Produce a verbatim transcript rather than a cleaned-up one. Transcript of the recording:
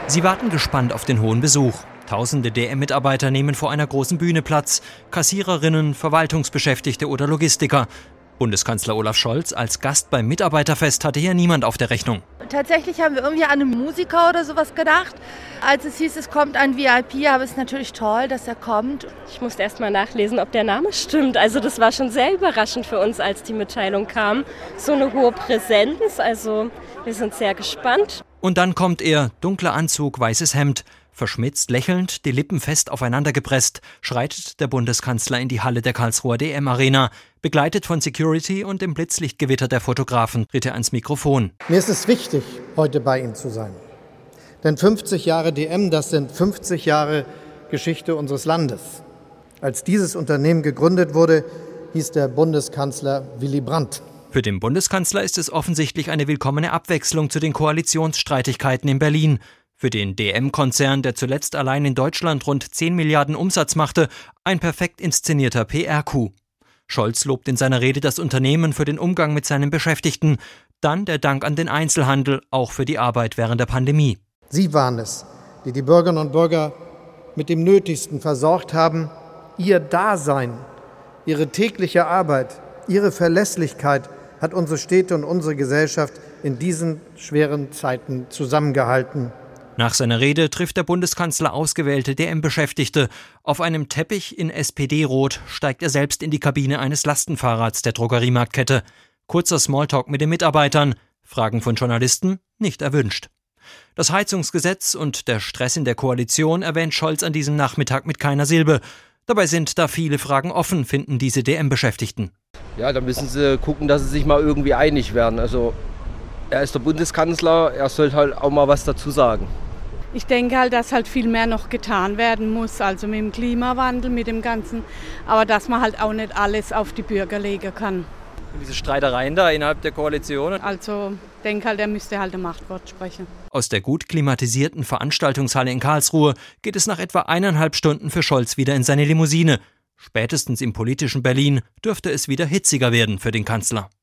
Sie warten gespannt auf den hohen Besuch. Tausende D M-Mitarbeiter nehmen vor einer großen Bühne Platz. Kassiererinnen, Verwaltungsbeschäftigte oder Logistiker. Bundeskanzler Olaf Scholz als Gast beim Mitarbeiterfest hatte hier niemand auf der Rechnung. Tatsächlich haben wir irgendwie an einen Musiker oder sowas gedacht. Als es hieß, es kommt ein V I P, aber es ist natürlich toll, dass er kommt. Ich musste erst mal nachlesen, ob der Name stimmt. Also das war schon sehr überraschend für uns, als die Mitteilung kam. So eine hohe Präsenz, also wir sind sehr gespannt. Und dann kommt er, dunkler Anzug, weißes Hemd. Verschmitzt, lächelnd, die Lippen fest aufeinander gepresst, schreitet der Bundeskanzler in die Halle der Karlsruher D M-Arena. Begleitet von Security und dem Blitzlichtgewitter der Fotografen tritt er ans Mikrofon. Mir ist es wichtig, heute bei Ihnen zu sein. Denn fünfzig Jahre D M, das sind fünfzig Jahre Geschichte unseres Landes. Als dieses Unternehmen gegründet wurde, hieß der Bundeskanzler Willy Brandt. Für den Bundeskanzler ist es offensichtlich eine willkommene Abwechslung zu den Koalitionsstreitigkeiten in Berlin. Für den D M-Konzern, der zuletzt allein in Deutschland rund zehn Milliarden Umsatz machte, ein perfekt inszenierter P R-Coup. Scholz lobt in seiner Rede das Unternehmen für den Umgang mit seinen Beschäftigten. Dann der Dank an den Einzelhandel, auch für die Arbeit während der Pandemie. Sie waren es, die die Bürgerinnen und Bürger mit dem Nötigsten versorgt haben. Ihr Dasein, ihre tägliche Arbeit, ihre Verlässlichkeit hat unsere Städte und unsere Gesellschaft in diesen schweren Zeiten zusammengehalten. Nach seiner Rede trifft der Bundeskanzler ausgewählte D M-Beschäftigte. Auf einem Teppich in S P D-Rot steigt er selbst in die Kabine eines Lastenfahrrads der Drogeriemarktkette. Kurzer Smalltalk mit den Mitarbeitern. Fragen von Journalisten nicht erwünscht. Das Heizungsgesetz und der Stress in der Koalition erwähnt Scholz an diesem Nachmittag mit keiner Silbe. Dabei sind da viele Fragen offen, finden diese D M-Beschäftigten. Ja, da müssen sie gucken, dass sie sich mal irgendwie einig werden. Also er ist der Bundeskanzler, er sollte halt auch mal was dazu sagen. Ich denke halt, dass halt viel mehr noch getan werden muss, also mit dem Klimawandel, mit dem Ganzen, aber dass man halt auch nicht alles auf die Bürger legen kann. Und diese Streitereien da innerhalb der Koalition? Also ich denke halt, er müsste halt ein Machtwort sprechen. Aus der gut klimatisierten Veranstaltungshalle in Karlsruhe geht es nach etwa eineinhalb Stunden für Scholz wieder in seine Limousine. Spätestens im politischen Berlin dürfte es wieder hitziger werden für den Kanzler.